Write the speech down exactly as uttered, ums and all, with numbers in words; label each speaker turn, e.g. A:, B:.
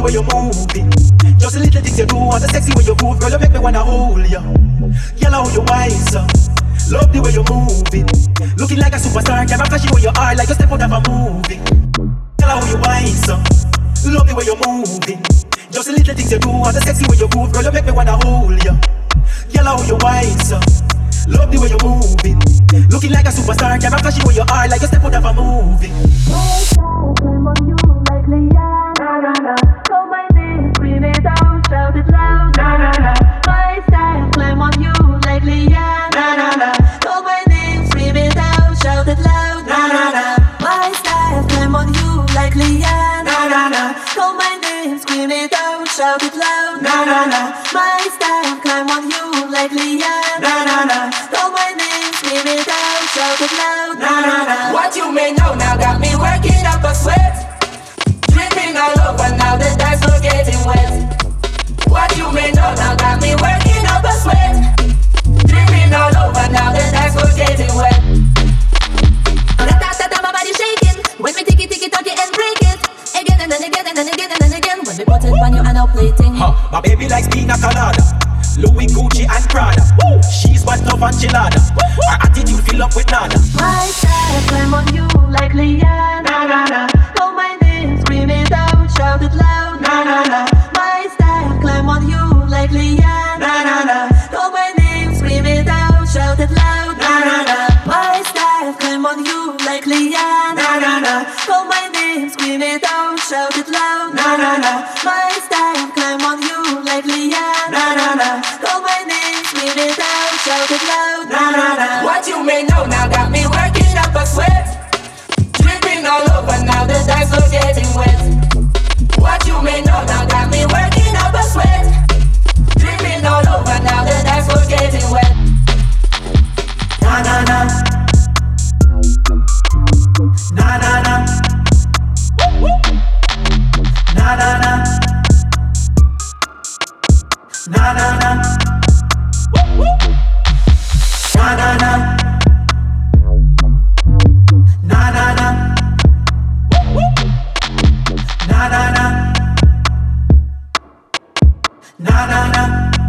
A: way you moving. Just the little things you do, and the sexy way you move, girl, you make me wanna hold ya. Girl, how you wise up. Love the way you moving. Looking like a superstar, camera flashing where you are, like you step out of a movie. Girl, how you wise up. Love the way you moving. Just the little things you do, and the sexy way you move, girl, you make me wanna hold ya. Girl, how you wise up. Love the way you moving. Looking like a superstar, camera flashing where you are, like you step out of a movie.
B: Climb on you like Leanne. Na na na. Call my name, scream it out, shout it loud. Na na na. My style, climb on you like Leanne. Na na na. Call my name, scream it out, shout it loud. Na na na. My style, climb on you like Leanne. Na na na. Call my name, scream it out, shout it loud. Na na na. My style, climb on you like Leanne. Na na na. Call my name, scream it out, shout it loud. Na na na.
C: What you may know now got me working up a sweat. Dripping all over now the dance floor getting wet. What you may know now got me working up a sweat. Dripping all over now the dance floor getting wet.
B: Ra-ta-ta-ta, my body shaking. When we tick it, tick it, tuck it and break it. Again and then again and then again and then again. When we put it on you and now plating.
A: Huh, my baby likes pina colada, Louis, Gucci and Prada. Woo. She's what love and chilada. Her attitude fill up with nada.
B: My style, climb on you like Leanne. Na na na. Call my name, scream it out, shout it loud. Na na na. My style, climb on you like Leanne. Na na na. Call my name, scream it out, shout it loud. Na na na. My style, climb on you like Leanne. Na na na. Call my name, scream it out, shout it loud. Na na na. My style, climb on you like Leanne. Na na na. Call my name, scream it out, shout it loud. Na na na.
C: What you may know now got me working up a sweat. Dripping all over now the dance floor getting wet. What you may know now got me working up a sweat. Dripping all over now the dance floor getting wet.
A: Na na na. Na na na. Na na na. Na na na. Na na na. Na na na. Na na na. Na na na.